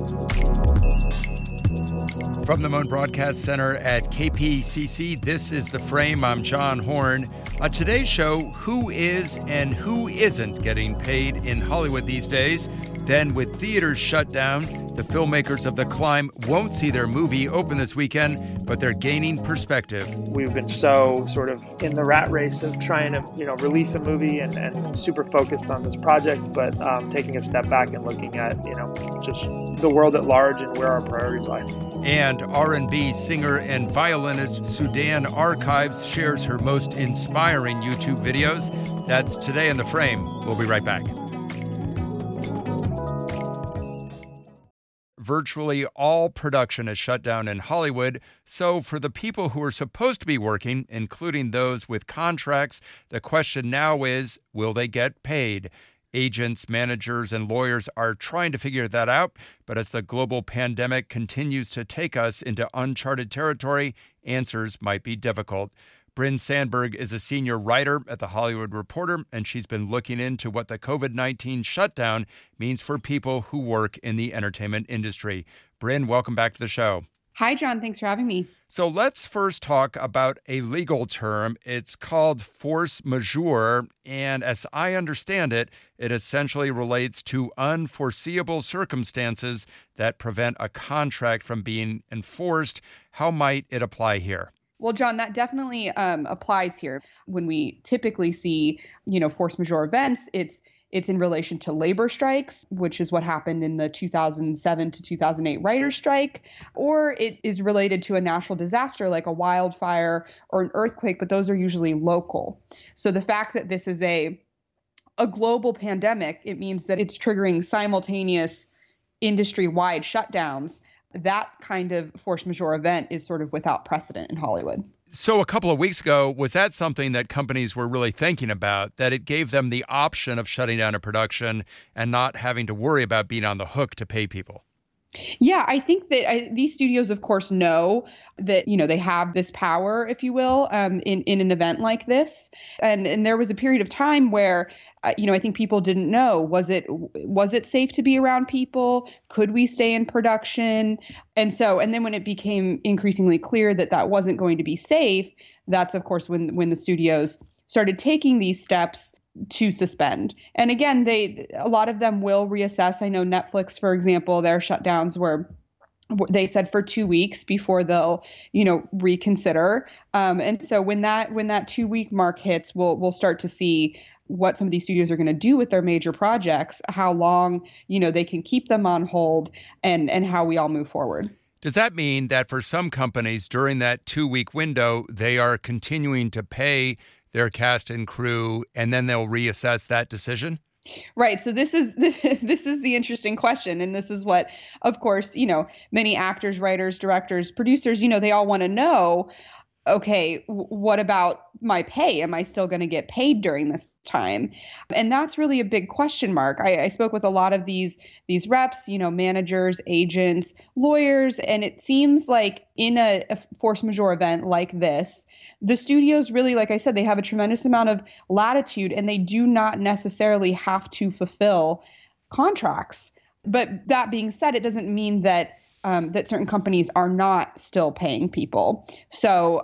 From the Moan Broadcast Center at KPCC, this is The Frame. I'm John Horn. On today's show, who is and who isn't getting paid in Hollywood these days? Then, with theaters shut down, the filmmakers of The Climb won't see their movie open this weekend, but they're gaining perspective. We've been so sort of in the rat race of trying to, release a movie and super focused on this project, but taking a step back and looking at, just the world at large and where our priorities lie. And R&B singer and violinist Sudan Archives shares her most inspiring YouTube videos. That's today in The Frame. We'll be right back. Virtually all production is shut down in Hollywood, so for the people who are supposed to be working, including those with contracts, the question now is, will they get paid? Agents, managers, and lawyers are trying to figure that out, but as the global pandemic continues to take us into uncharted territory, answers might be difficult. Bryn Sandberg is a senior writer at The Hollywood Reporter, and she's been looking into what the COVID-19 shutdown means for people who work in the entertainment industry. Bryn, welcome back to the show. Hi, John. Thanks for having me. So let's first talk about a legal term. It's called force majeure, and as I understand it, it essentially relates to unforeseeable circumstances that prevent a contract from being enforced. How might it apply here? Well, John, that definitely applies here. When we typically see, force majeure events, it's in relation to labor strikes, which is what happened in the 2007 to 2008 writer's strike, or it is related to a natural disaster like a wildfire or an earthquake, but those are usually local. So the fact that this is a global pandemic, it means that it's triggering simultaneous industry-wide shutdowns. That kind of force majeure event is sort of without precedent in Hollywood. So a couple of weeks ago, was that something that companies were really thinking about, that it gave them the option of shutting down a production and not having to worry about being on the hook to pay people? Yeah, I think that these studios, of course, know that, they have this power, if you will, in an event like this. And there was a period of time where, I think people didn't know, was it safe to be around people? Could we stay in production? And then when it became increasingly clear that that wasn't going to be safe, that's, of course, when the studios started taking these steps to suspend. And again, a lot of them will reassess. I know Netflix, for example, their shutdowns were, they said, for 2 weeks before they'll, reconsider. And so when that 2-week mark hits, we'll start to see what some of these studios are going to do with their major projects, how long, they can keep them on hold, and how we all move forward. Does that mean that for some companies during that 2-week window, they are continuing to pay their cast and crew, and then they'll reassess that decision? Right. So this is the interesting question. And this is what, of course, many actors, writers, directors, producers, they all want to know, okay, what about my pay? Am I still going to get paid during this time? And that's really a big question mark. I spoke with a lot of these reps, managers, agents, lawyers, and it seems like in a force majeure event like this, the studios really, like I said, they have a tremendous amount of latitude, and they do not necessarily have to fulfill contracts. But that being said, it doesn't mean that certain companies are not still paying people. So,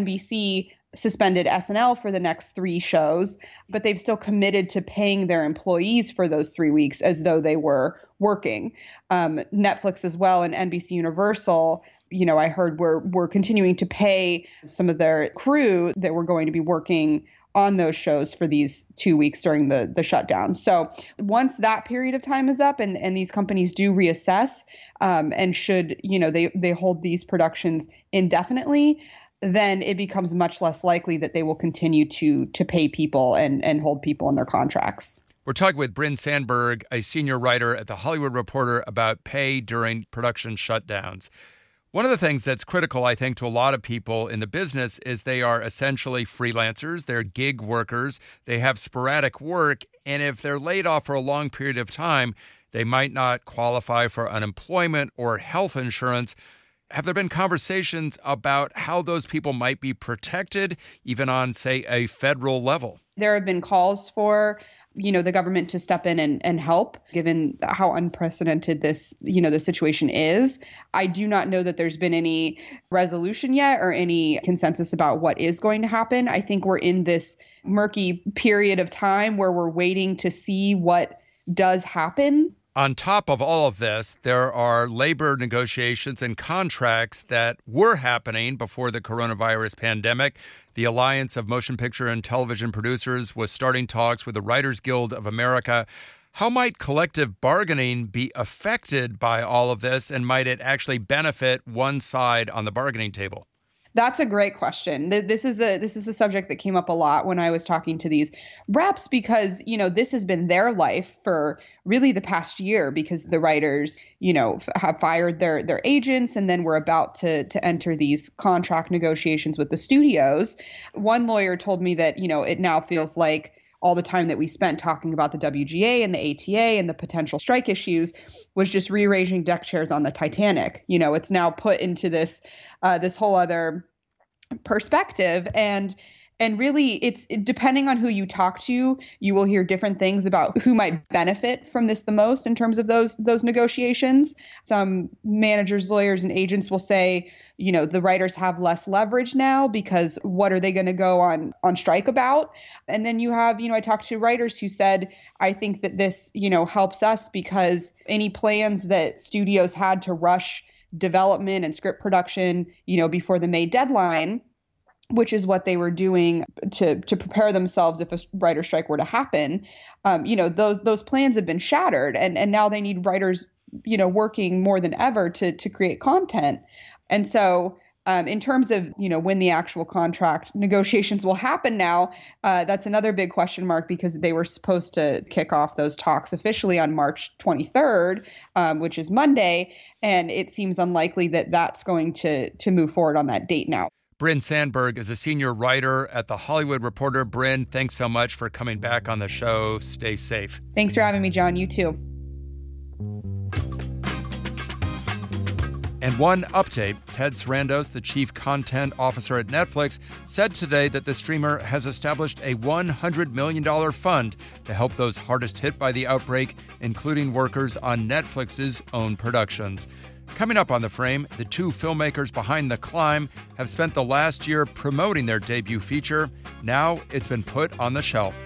NBC suspended SNL for the next 3 shows, but they've still committed to paying their employees for those 3 weeks as though they were working. Netflix as well, and NBC Universal, I heard we're continuing to pay some of their crew that were going to be working on those shows for these 2 weeks during the shutdown. So once that period of time is up and these companies do reassess and should, they hold these productions indefinitely, then it becomes much less likely that they will continue to pay people and hold people in their contracts. We're talking with Bryn Sandberg, a senior writer at The Hollywood Reporter, about pay during production shutdowns. One of the things that's critical, I think, to a lot of people in the business is they are essentially freelancers. They're gig workers. They have sporadic work. And if they're laid off for a long period of time, they might not qualify for unemployment or health insurance. Have there been conversations about how those people might be protected, even on, say, a federal level? There have been calls for the government to step in and help, given how unprecedented this, the situation is. I do not know that there's been any resolution yet or any consensus about what is going to happen. I think we're in this murky period of time where we're waiting to see what does happen. On top of all of this, there are labor negotiations and contracts that were happening before the coronavirus pandemic. The Alliance of Motion Picture and Television Producers was starting talks with the Writers Guild of America. How might collective bargaining be affected by all of this, and might it actually benefit one side on the bargaining table? That's a great question. This is a subject that came up a lot when I was talking to these reps, because, this has been their life for really the past year, because the writers, have fired their agents, and then we're about to enter these contract negotiations with the studios. One lawyer told me that, it now feels like all the time that we spent talking about the WGA and the ATA and the potential strike issues was just rearranging deck chairs on the Titanic. It's now put into this whole other perspective, and really it's depending on who you talk to, you will hear different things about who might benefit from this the most in terms of those negotiations. Some managers, lawyers, and agents will say, the writers have less leverage now because what are they going to go on strike about? And then you have, I talked to writers who said, I think that this, helps us because any plans that studios had to rush development and script production, before the May deadline, which is what they were doing to prepare themselves if a writer strike were to happen. Those plans have been shattered, and now they need writers, working more than ever to create content. And so in terms of, when the actual contract negotiations will happen now, that's another big question mark, because they were supposed to kick off those talks officially on March 23rd, which is Monday. And it seems unlikely that that's going to move forward on that date now. Bryn Sandberg is a senior writer at The Hollywood Reporter. Bryn, thanks so much for coming back on the show. Stay safe. Thanks for having me, John. You too. And one update, Ted Sarandos, the chief content officer at Netflix, said today that the streamer has established a $100 million fund to help those hardest hit by the outbreak, including workers on Netflix's own productions. Coming up on The Frame, the two filmmakers behind The Climb have spent the last year promoting their debut feature. Now it's been put on the shelf.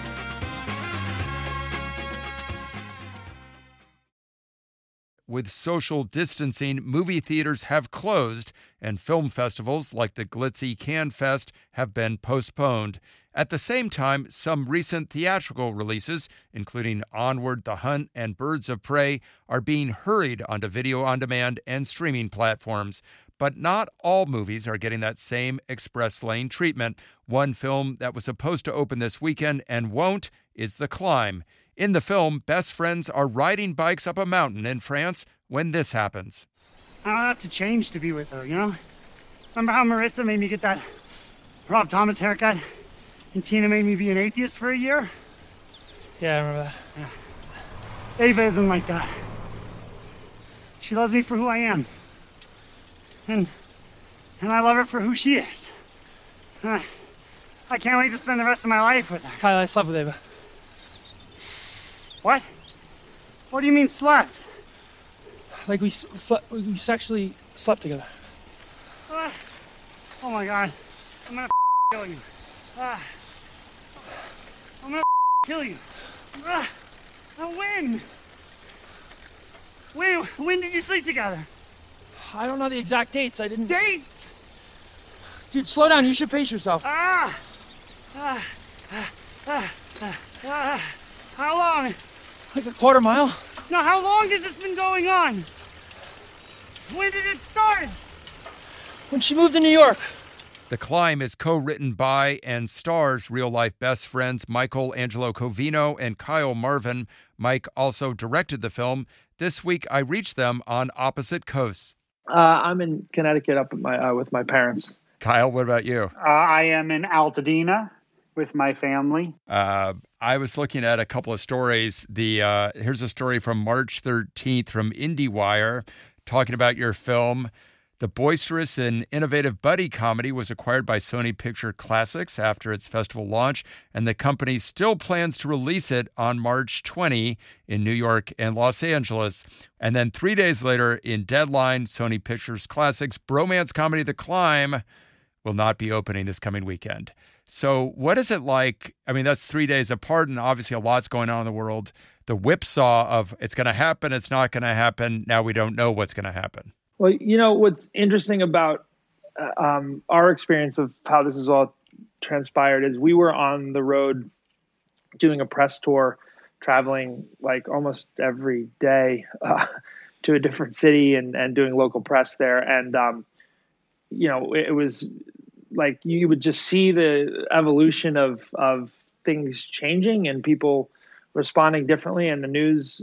With social distancing, movie theaters have closed, and film festivals like the glitzy Cannes Fest have been postponed. At the same time, some recent theatrical releases, including Onward, The Hunt, and Birds of Prey, are being hurried onto video on demand and streaming platforms. But not all movies are getting that same express lane treatment. One film that was supposed to open this weekend and won't is The Climb. In the film, best friends are riding bikes up a mountain in France when this happens. I don't have to change to be with her, Remember how Marissa made me get that Rob Thomas haircut? And Tina made me be an atheist for a year? Yeah, I remember that. Yeah. Ava isn't like that. She loves me for who I am. And I love her for who she is. I can't wait to spend the rest of my life with her. Kyle, I slept with Ava. What? What do you mean slept? Like we sexually slept together. Oh my God. I'm gonna kill you. I'm gonna kill you. When? When did you sleep together? I don't know the exact dates. I didn't. Dates? Dude, slow down. You should pace yourself. How long? Like a quarter mile. No, how long has this been going on? When did it start? When she moved to New York. The Climb is co-written by and stars real-life best friends Michael Angelo Covino and Kyle Marvin. Mike also directed the film. This week, I reached them on opposite coasts. I'm in Connecticut up with my parents. Kyle, what about you? I am in Altadena with my family. I was looking at a couple of stories. Here's a story from March 13th from IndieWire talking about your film. The boisterous and innovative buddy comedy was acquired by Sony Picture Classics after its festival launch, and the company still plans to release it on March 20 in New York and Los Angeles. And then 3 days later, in Deadline, Sony Pictures Classics' bromance comedy The Climb will not be opening this coming weekend. So what is it like? I mean, that's 3 days apart, and obviously a lot's going on in the world. The whipsaw of it's going to happen, it's not going to happen. Now we don't know what's going to happen. Well, what's interesting about our experience of how this has all transpired is we were on the road doing a press tour, traveling like almost every day to a different city and doing local press there. And, it was like you would just see the evolution of things changing and people responding differently, and the news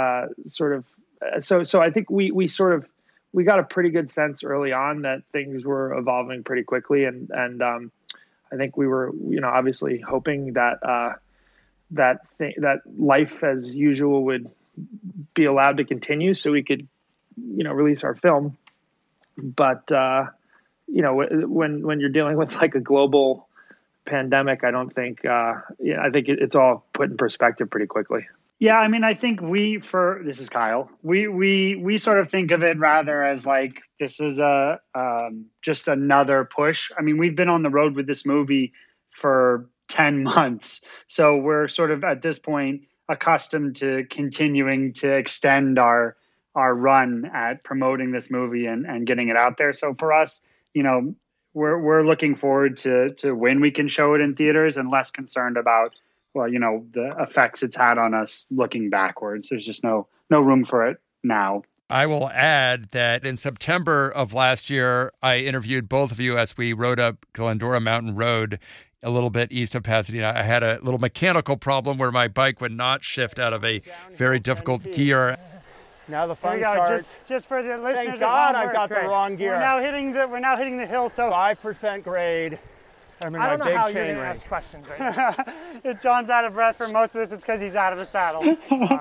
So I think we got a pretty good sense early on that things were evolving pretty quickly, and I think we were obviously hoping that that life as usual would be allowed to continue so we could release our film. But when you're dealing with like a global pandemic, I don't think I think it's all put in perspective pretty quickly. Yeah, I mean, I think this is Kyle. We sort of think of it rather as like this is just another push. I mean, we've been on the road with this movie for 10 months, so we're sort of at this point accustomed to continuing to extend our run at promoting this movie and getting it out there. So for us, we're looking forward to when we can show it in theaters and less concerned about the effects it's had on us looking backwards. There's just no room for it now. I will add that in September of last year, I interviewed both of you as we rode up Glendora Mountain Road a little bit east of Pasadena. I had a little mechanical problem where my bike would not shift out of a very difficult gear. Now the fun starts. Just for the listeners. Thank God I've got the wrong gear. We're now hitting the hill. So 5% grade. I mean, I don't my know big how you're chain going to ring. ask questions right now. If John's out of breath for most of this, it's because he's out of the saddle.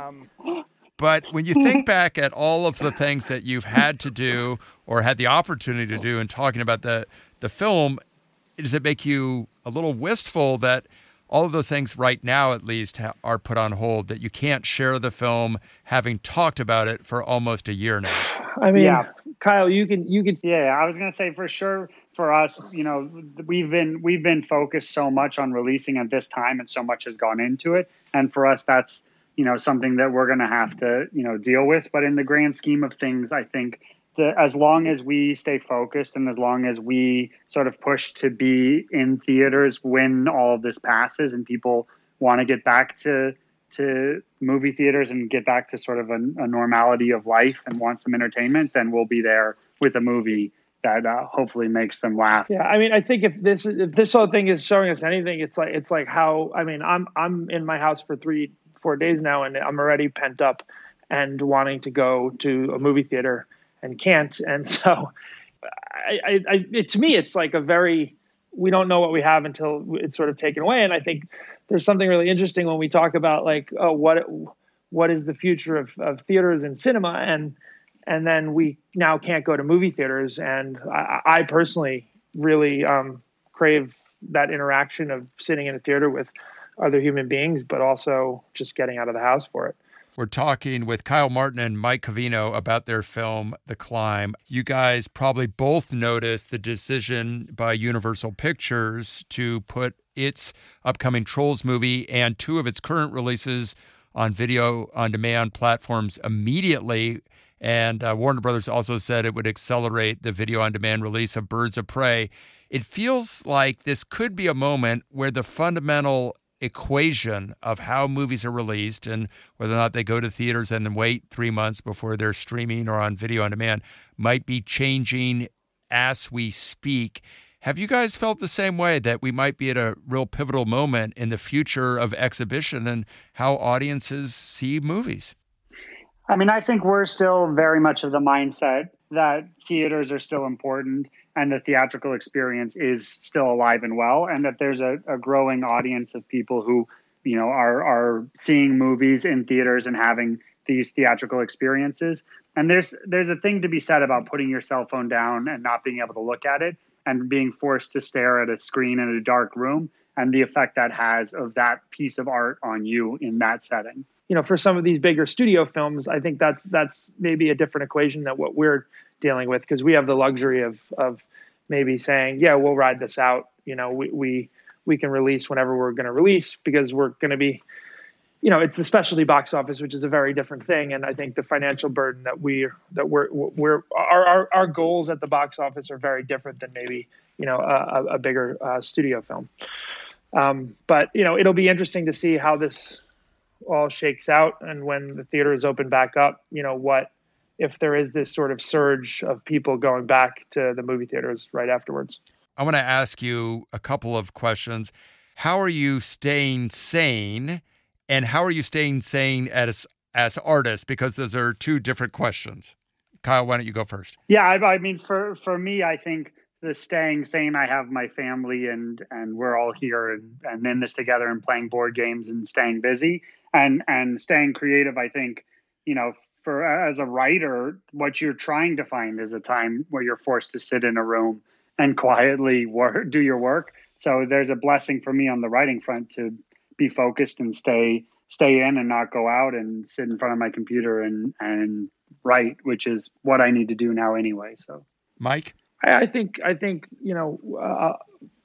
But when you think back at all of the things that you've had to do or had the opportunity to do in talking about the film, does it make you a little wistful that all of those things right now, at least, are put on hold, that you can't share the film having talked about it for almost a year now? I mean, Yeah. Kyle, you can. Yeah, I was going to say for sure for us, we've been focused so much on releasing at this time and so much has gone into it. And for us, that's, something that we're going to have to, deal with. But in the grand scheme of things, I think that as long as we stay focused and as long as we sort of push to be in theaters when all of this passes and people want to get back to movie theaters and get back to sort of a normality of life and want some entertainment, then we'll be there with a movie that hopefully makes them laugh. Yeah, I mean, I think if this whole thing is showing us anything, it's like how, I mean, I'm in my house for 3-4 days now, and I'm already pent up and wanting to go to a movie theater and can't. And so, to me, it's like we don't know what we have until it's sort of taken away. And I think there's something really interesting when we talk about like, what is the future of theaters and cinema, and then we now can't go to movie theaters. And I personally really crave that interaction of sitting in a theater with other human beings, but also just getting out of the house for it. We're talking with Kyle Martin and Mike Covino about their film, The Climb. You guys probably both noticed the decision by Universal Pictures to put its upcoming Trolls movie and two of its current releases on video on demand platforms immediately. And Warner Brothers also said it would accelerate the video on demand release of Birds of Prey. It feels like this could be a moment where the fundamental equation of how movies are released and whether or not they go to theaters and then wait 3 months before they're streaming or on video on demand might be changing as we speak. Have you guys felt the same way, that we might be at a real pivotal moment in the future of exhibition and how audiences see movies? I mean, I think we're still very much of the mindset that theaters are still important and the theatrical experience is still alive and well, and that there's a growing audience of people who, are seeing movies in theaters and having, these theatrical experiences. And there's a thing to be said about putting your cell phone down and not being able to look at it and being forced to stare at a screen in a dark room and the effect that has of that piece of art on you in that setting. You know, for some of these bigger studio films, I think that's maybe a different equation than what we're dealing with, because we have the luxury of maybe saying, yeah, we'll ride this out. You know, we can release whenever we're going to release, because we're going to be, you know, it's the specialty box office, which is a very different thing. And I think the financial burden that our goals at the box office are very different than maybe, you know, a bigger studio film. But, you know, it'll be interesting to see how this all shakes out, and when the theaters open back up, you know, what if there is this sort of surge of people going back to the movie theaters right afterwards. I want to ask you a couple of questions. How are you staying sane, and how are you staying sane as artists? Because those are two different questions. Kyle, why don't you go first? Yeah, I mean, for me, I think the staying sane, I have my family and we're all here and in this together and playing board games and staying busy and staying creative. I think, you know, as a writer, what you're trying to find is a time where you're forced to sit in a room and quietly do your work. So there's a blessing for me on the writing front to be focused and stay in and not go out and sit in front of my computer and write, which is what I need to do now anyway. So, Mike? I think, you know,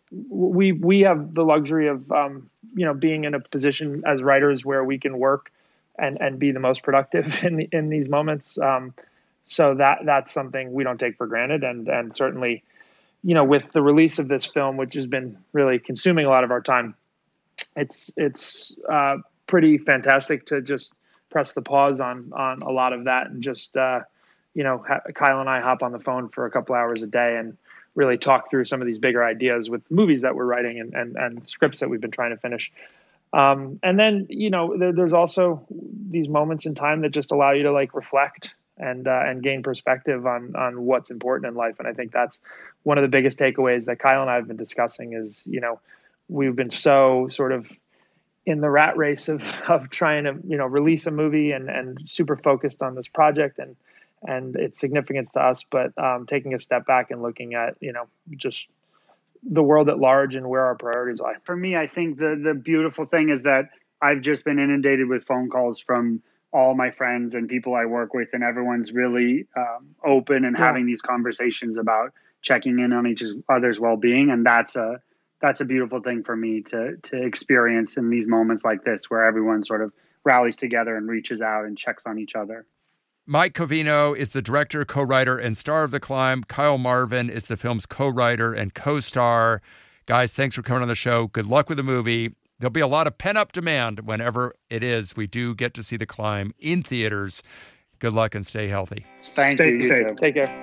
we have the luxury of, you know, being in a position as writers where we can work and be the most productive in these moments. So that's something we don't take for granted. And certainly, you know, with the release of this film, which has been really consuming a lot of our time, it's pretty fantastic to just press the pause on a lot of that and just, you know, Kyle and I hop on the phone for a couple hours a day and really talk through some of these bigger ideas with movies that we're writing and scripts that we've been trying to finish. And then, you know, there's also these moments in time that just allow you to like reflect and gain perspective on what's important in life. And I think that's one of the biggest takeaways that Kyle and I have been discussing is, you know, we've been so sort of in the rat race of trying to, you know, release a movie and super focused on this project and its significance to us, but taking a step back and looking at, you know, just the world at large and where our priorities lie. For me, I think the beautiful thing is that I've just been inundated with phone calls from all my friends and people I work with, and everyone's really open and having these conversations about checking in on each other's well-being. And that's a beautiful thing for me to experience in these moments like this, where everyone sort of rallies together and reaches out and checks on each other. Mike Covino is the director, co-writer, and star of The Climb. Kyle Marvin is the film's co-writer and co-star. Guys, thanks for coming on the show. Good luck with the movie. There'll be a lot of pent-up demand whenever it is we do get to see The Climb in theaters. Good luck and stay healthy. Thank you. Stay safe. Take care.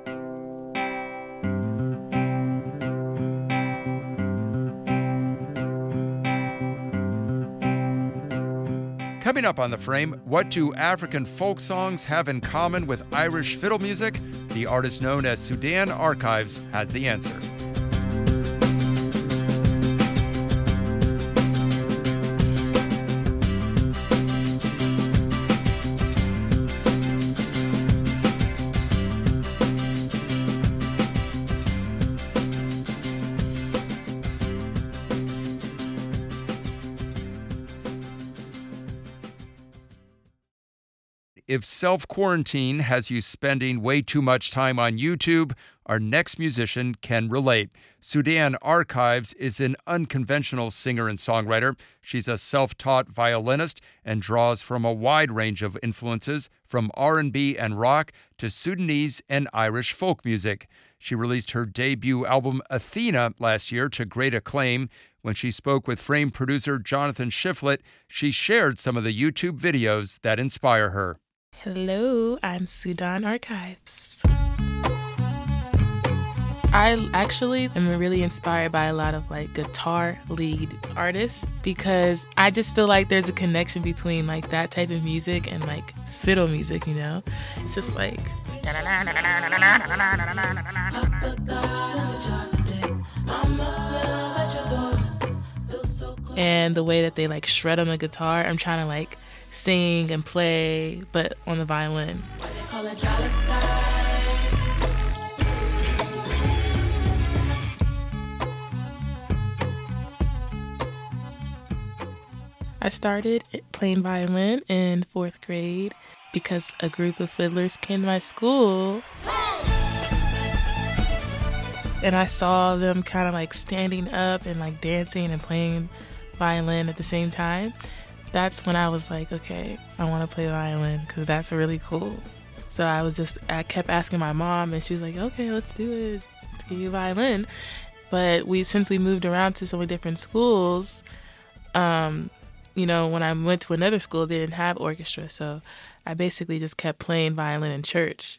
Coming up on The Frame, what do African folk songs have in common with Irish fiddle music? The artist known as Sudan Archives has the answer. If self-quarantine has you spending way too much time on YouTube, our next musician can relate. Sudan Archives is an unconventional singer and songwriter. She's a self-taught violinist and draws from a wide range of influences, from R&B and rock to Sudanese and Irish folk music. She released her debut album, Athena, last year to great acclaim. When she spoke with Frame producer Jonathan Shiflett, she shared some of the YouTube videos that inspire her. Hello, I'm Sudan Archives. I actually am really inspired by a lot of like guitar lead artists because I just feel like there's a connection between like that type of music and like fiddle music, you know? It's just like... And the way that they like shred on the guitar, I'm trying to like sing and play, but on the violin. I started playing violin in 4th grade because a group of fiddlers came to my school. And I saw them kind of like standing up and like dancing and playing violin at the same time. That's when I was like, okay, I want to play violin because that's really cool. So I kept asking my mom, and she was like, okay, let's do it, give you violin. But since we moved around to so many different schools, you know, when I went to another school, they didn't have orchestra. So I basically just kept playing violin in church.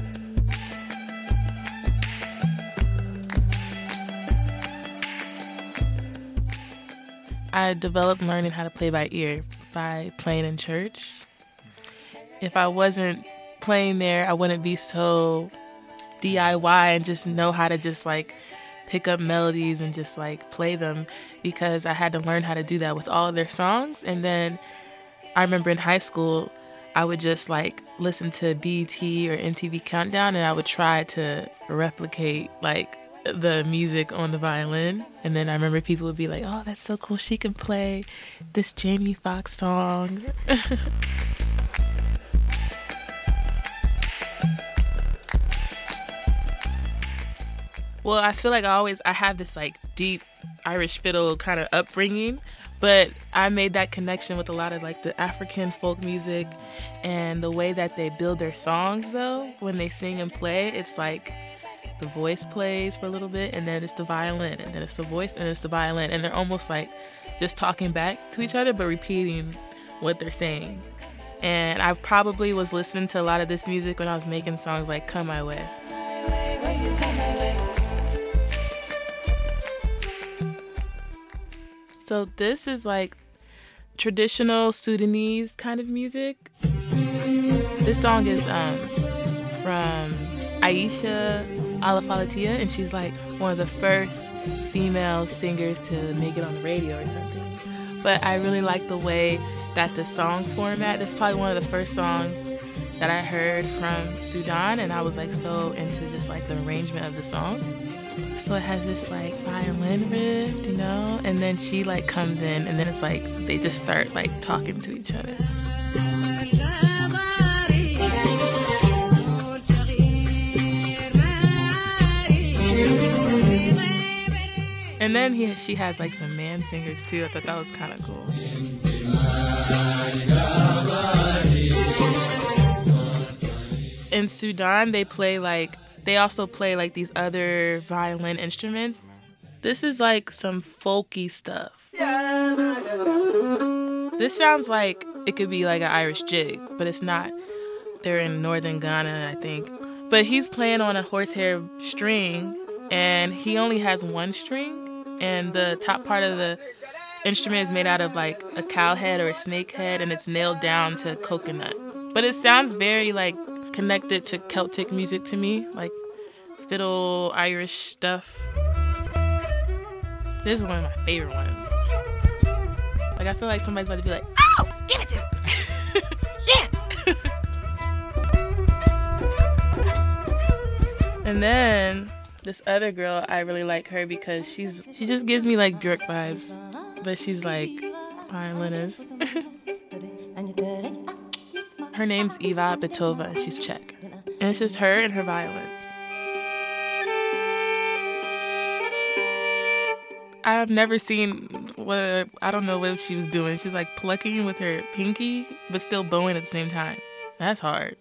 I developed learning how to play by ear by playing in church. If I wasn't playing there, I wouldn't be so DIY and just know how to just like pick up melodies and just like play them, because I had to learn how to do that with all of their songs. And then I remember in high school, I would just like listen to BET or MTV Countdown, and I would try to replicate like the music on the violin. And then I remember people would be like, oh, that's so cool, she can play this Jamie Foxx song. Well, I feel like I have this like deep Irish fiddle kind of upbringing, but I made that connection with a lot of like the African folk music, and the way that they build their songs though, when they sing and play, it's like the voice plays for a little bit, and then it's the violin, and then it's the voice, and it's the violin, and they're almost like just talking back to each other but repeating what they're saying. And I probably was listening to a lot of this music when I was making songs like Come My Way. So this is like traditional Sudanese kind of music. This song is from Aisha Alafalatia, and she's like one of the first female singers to make it on the radio or something. But I really like the way that the song format, this is probably one of the first songs that I heard from Sudan, and I was like so into just like the arrangement of the song. So it has this like violin riff, you know, and then she like comes in, and then it's like they just start like talking to each other. And then she has like some man singers too. I thought that was kind of cool. In Sudan, they also play like these other violin instruments. This is like some folky stuff. This sounds like it could be like an Irish jig, but it's not. They're in northern Ghana, I think. But he's playing on a horsehair string, and he only has one string, and the top part of the instrument is made out of like a cow head or a snake head, and it's nailed down to coconut. But it sounds very like connected to Celtic music to me, like fiddle, Irish stuff. This is one of my favorite ones. Like I feel like somebody's about to be like, "Ow, give it to me!" Yeah. And then this other girl, I really like her because she just gives me like Björk vibes, but she's like violinist. Her name's Eva Betova, she's Czech. And it's just her and her violin. I've never seen I don't know what she was doing. She's like plucking with her pinky, but still bowing at the same time. That's hard.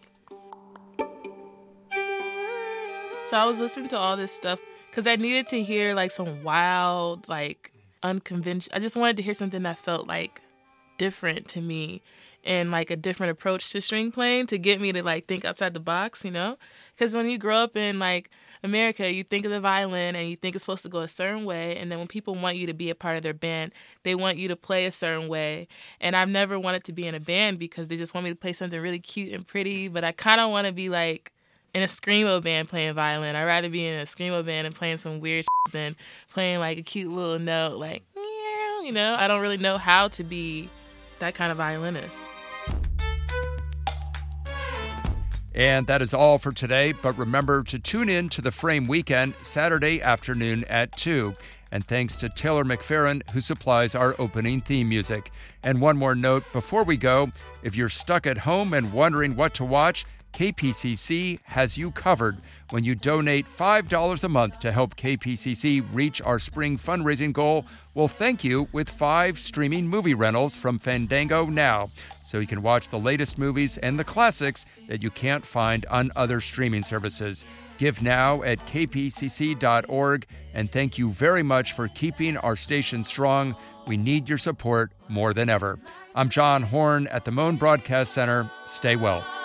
So I was listening to all this stuff because I needed to hear like some wild, like unconventional. I just wanted to hear something that felt like different to me, and like a different approach to string playing to get me to like think outside the box, you know? Because when you grow up in like America, you think of the violin and you think it's supposed to go a certain way, and then when people want you to be a part of their band, they want you to play a certain way. And I've never wanted to be in a band because they just want me to play something really cute and pretty, but I kind of want to be like in a screamo band playing violin. I'd rather be in a screamo band and playing some weird shit than playing like a cute little note like, meow, you know? I don't really know how to be that kind of violinist. And that is all for today, but remember to tune in to The Frame Weekend Saturday afternoon at 2. And thanks to Taylor McFerrin, who supplies our opening theme music. And one more note before we go, if you're stuck at home and wondering what to watch, KPCC has you covered when you donate $5 a month to help KPCC reach our spring fundraising goal. We'll thank you with 5 streaming movie rentals from Fandango Now, so you can watch the latest movies and the classics that you can't find on other streaming services. Give now at kpcc.org, and thank you very much for keeping our station strong. We need your support more than ever. I'm John Horn at the Moan Broadcast Center. Stay well.